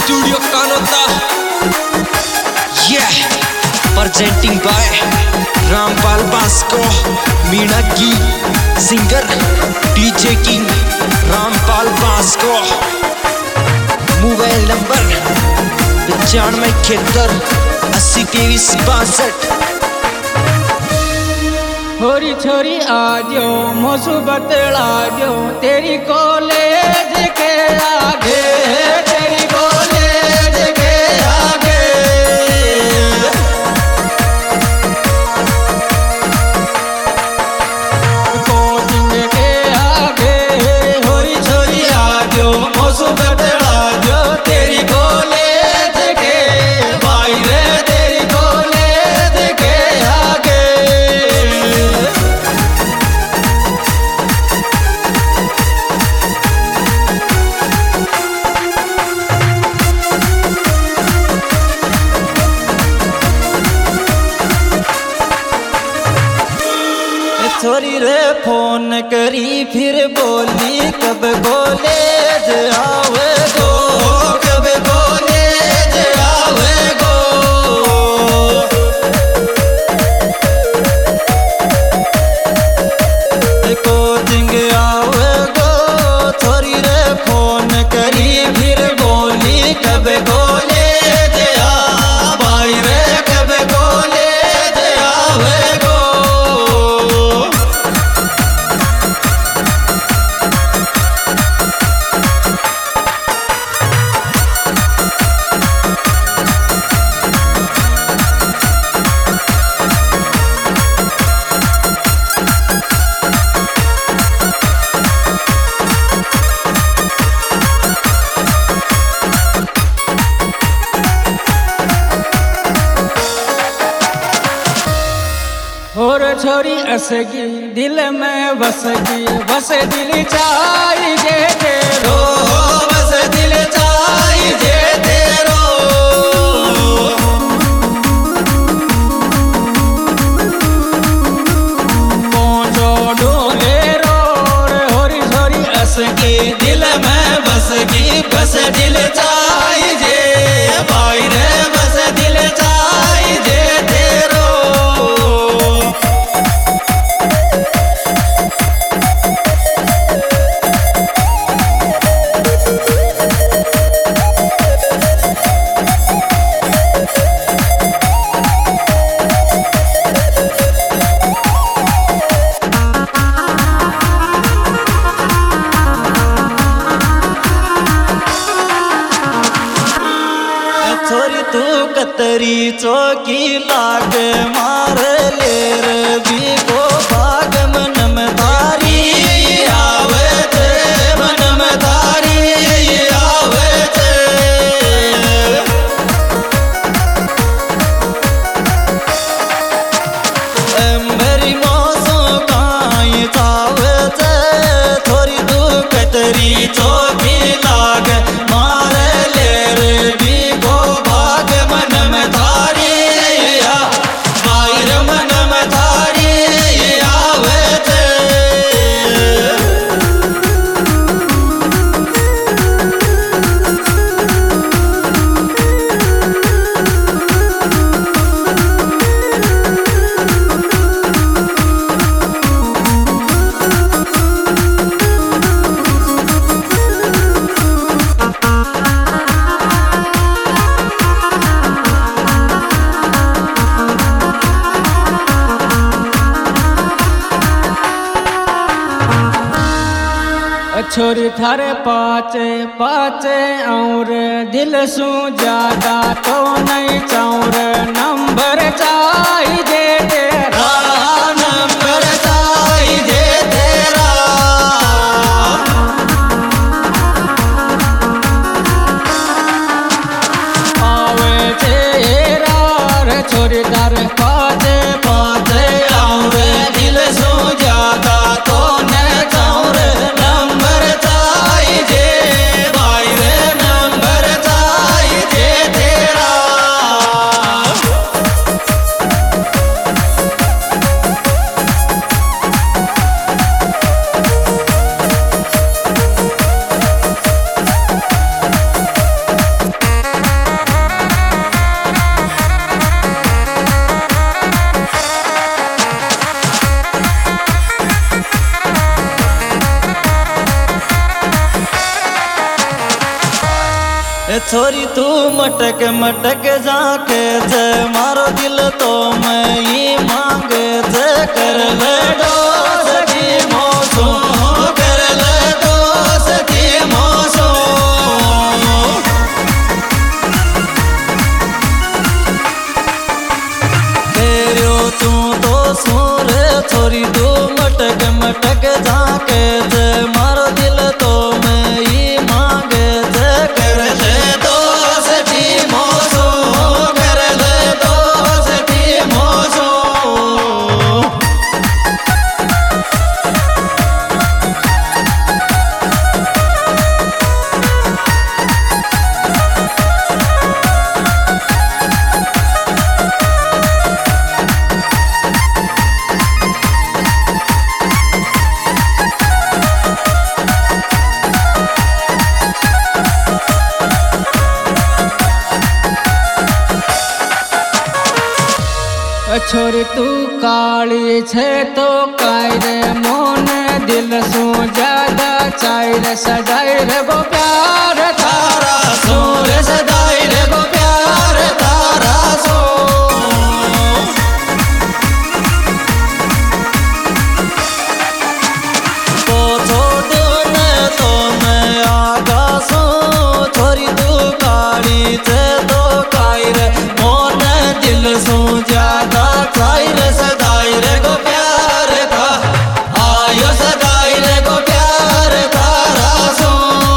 Studio Kanota. Yeah, presenting by Rampal Basko, Meena Ki, singer DJ King, Rampal Basko. Mobile number 9571 802362। छोरी छोरी आजो मौसू बतलाजो तेरी college के आगे, तेरी कॉलेज के आगे कोचिंग के आगे। छोरी छोरी आजो मौसू बतलाजो तेरी कॉलेज के बाहर, तेरी कॉलेज के आगे। छोरी रे फोन करी फिर बोली कब कॉलेज आवे गो, कब कॉलेज आवे गो। कोचिंग आवे गो, छोरी रे फोन करी फिर बोली कब कॉलेज आ भाई रे, कब कॉलेज आवे गो। और छोरी असगी दिल में बसगी, बस दिल चाहिए तेरो, बस दिल चाहिए तेरो। पहुंचो डोले रोड, होरी छोरी असगी दिल में बसगी, बस दिल चाहिए भाई रे, बस दिल चाहिए तेरो। छोरी तू कतरी चौकी लाग मार ले रे भी को भाग मन में तारी आवे थे, मन में तारी आवे थे। मेरी मौसों काई चावे थे, छोरी तू कतरी चौकी लाग मार ले रे भी को भाग मन में तारी बाहर, मन में तारी आवे थे। छोरी थारे पाचे पाचे और दिल सू ज्यादा तो नहीं चाऊर, नंबर चाहिए तेरा, नंबर चाहिए तेरा। आवे तेरा रे छोरी थारे पाचे पाचे और दिल सू ज्यादा तो नहीं चाऊर, नंबर चाहिए भाई रे, नंबर चाहिए तेरा। छोरी तू मटक मटक जाके जे मारो दिल तो मैं ही मांगे जे कर ले दोस्ती मोसो कर ले दोस्ती मोसो तेरो तू तो सुर छोरी तू मटक मटक जाके जे मारो दिल तो मैं ही मांगे जे कर ले दोस्ती मोसो कर ले दोस्ती मोसो छोरी तू काली छे तो काय रे मोन दिल सु ज्यादा चाय रे सजाई रे गो प्यार तारा सो रे सदाई रे गो प्यार तारा सो तो छोड़ ने तो मैं आगा सो छोरी तू काली छे तो काय रे मोन दिल सो ज्यादा चाय रे सदाई रे गो प्यार था आयो सदाई रे गो प्यार तारा सो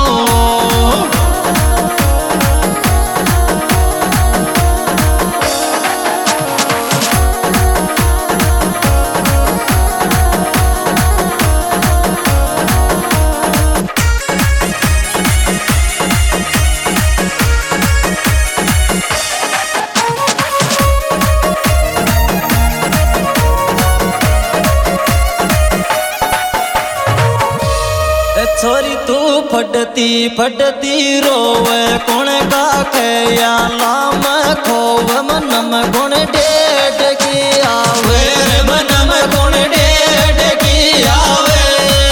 छोरी तू फटती फटती रोवे कौन का खया लाम खोव मनम गुण डेढ़ की आवे मनम गुण डेढ़ की आवे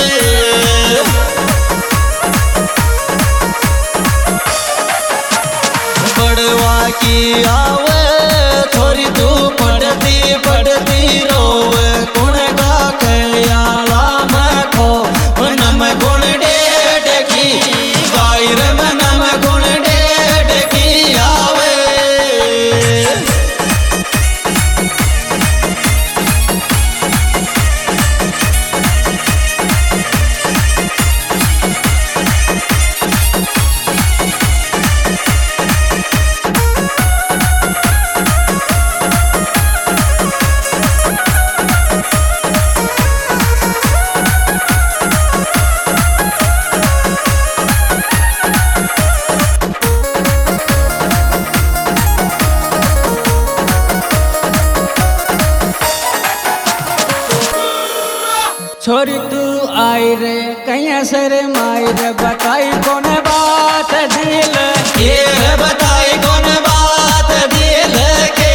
बड़वा की आवे छोरी तू फटती फटती रोवे कौन का खया लाम खो मनम गुण मनम गुण डेढ़ की आवे छोरी तू आई रे कहीं सर माई रे बताई कौन बात दिल ये बताई कौन बात दिल के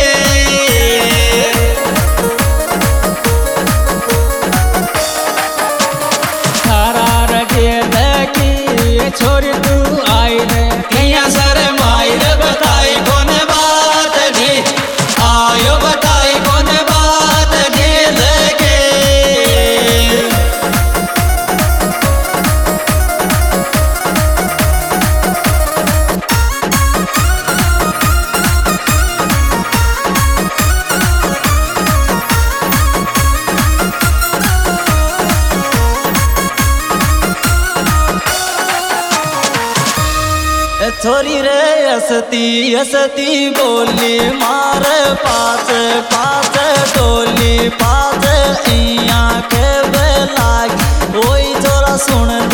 थारा रे दिल की छोरी तू आई रे कहीं सर माई रे बताई कौन बात दी आयो बताई कौन बात दिल के छोरी रे असती असती बोली मार पास पास डोली पास इया के बेलाग ओई जोरा सुन